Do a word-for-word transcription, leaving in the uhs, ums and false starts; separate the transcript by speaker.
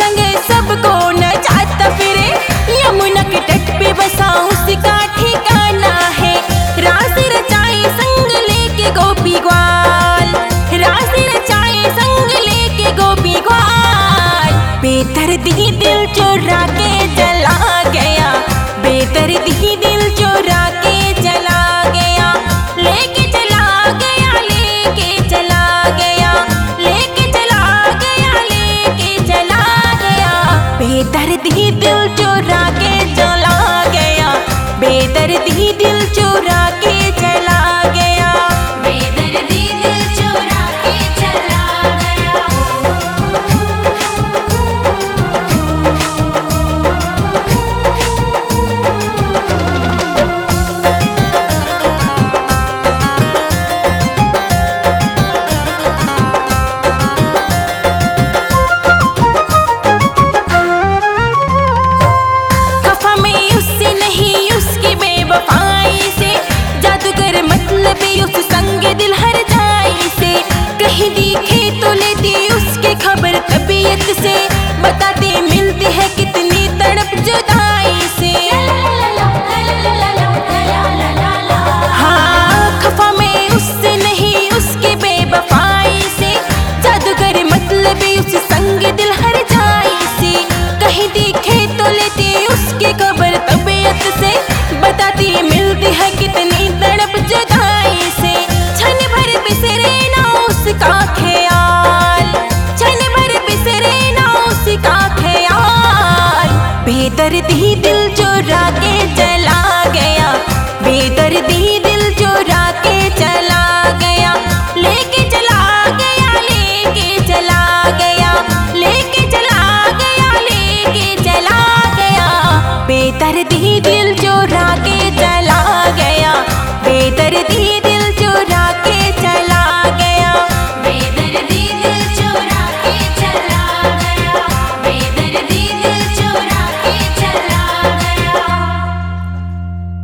Speaker 1: संग सबको नचाता फिरे। यमुना के तट पे बसा उसका ठिकाना है। रास रचाए संग लेके गोपी ग्वाल, रास रचाए संग लेके गोपी ग्वाल। बेदर्दी दिल चुरा के चला गया, बेदर्दी दिल चुरा के चला गया। लेके चला गया, लेके चला गया, लेके चला गया, लेके चला गया। बेदर्दी दिल चुरा के चला गया, बेदर्दी दिल चुरा के चला गया, बेदर्दी दिल चुरा के चला गया। खफा में उससे नहीं उसकी बेवफाई से, जादूगर मतलबी उस संग दिल हर जाई से। कहीं दिखे तो लेती उसके खबर तबीयत से, बताते मिलती है कितनी तड़प जुदाई से। हाँ, खफा में उससे नहीं उसके बेवफाई से, जादूगर मतलबी उस संग दिल हर जाई से। कहीं दिखे तो लेती उसके खबर तबीयत से, बताती मिलती है कितनी तड़प जुदाई से। क्षण भर बिसरे ना उसका ख्याल, क्षण भर बिसरे ना उसका ख्याल। बेदर्दी दिल चुरा के चला गया, बेदर्दी दिल चुरा के चला गया। लेके चला गया, लेके चला गया, लेके चला गया, लेके चला गया। बेदर्दी दिल चुरा के चला गया, बेदर्दी